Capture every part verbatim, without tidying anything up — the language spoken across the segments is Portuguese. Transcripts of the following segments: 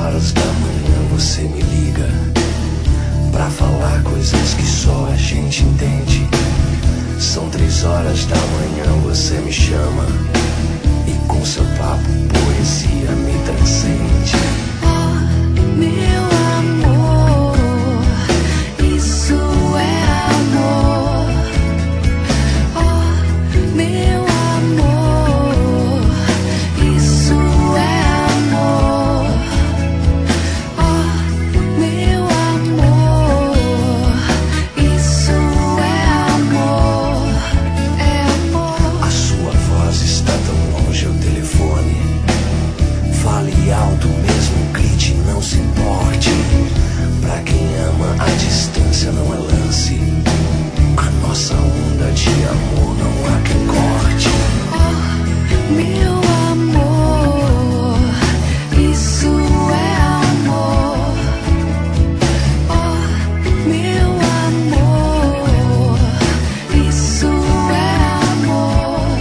horas da manhã você me liga pra falar coisas que só a gente entende. São três horas da manhã você me chama e com seu papo poesia me transcende. Oh, meu amor, isso é amor. Oh, meu amor, isso é amor. Oh, meu amor, isso é amor. É amor. A sua voz está tão longe ao telefone. Fale alto mesmo, grite, não se importe. Pra quem ama, a distância não é lance. A nossa onda de amor não há quem corte. Oh, meu amor, isso é amor. Oh, meu amor, isso é amor.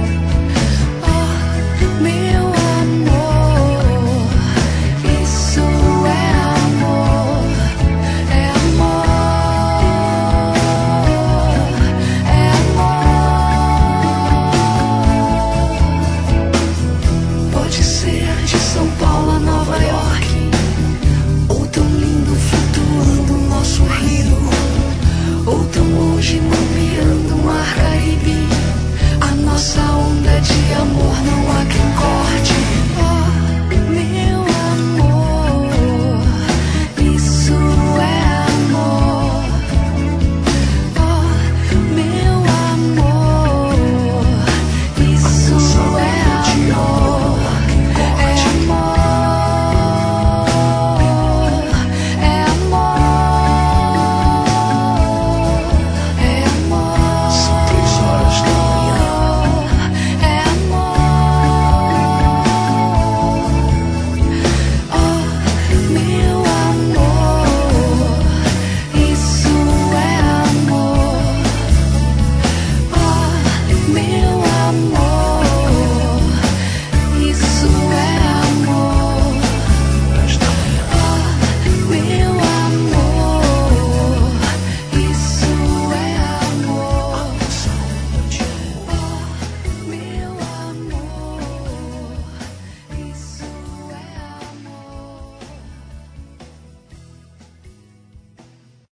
Oh, meu amor, isso é amor. É amor, é amor. Pode ser de São Paulo a Nova York, ou tão lindo flutuando o nosso rio, ou tão longe mapeando o mar Caribe.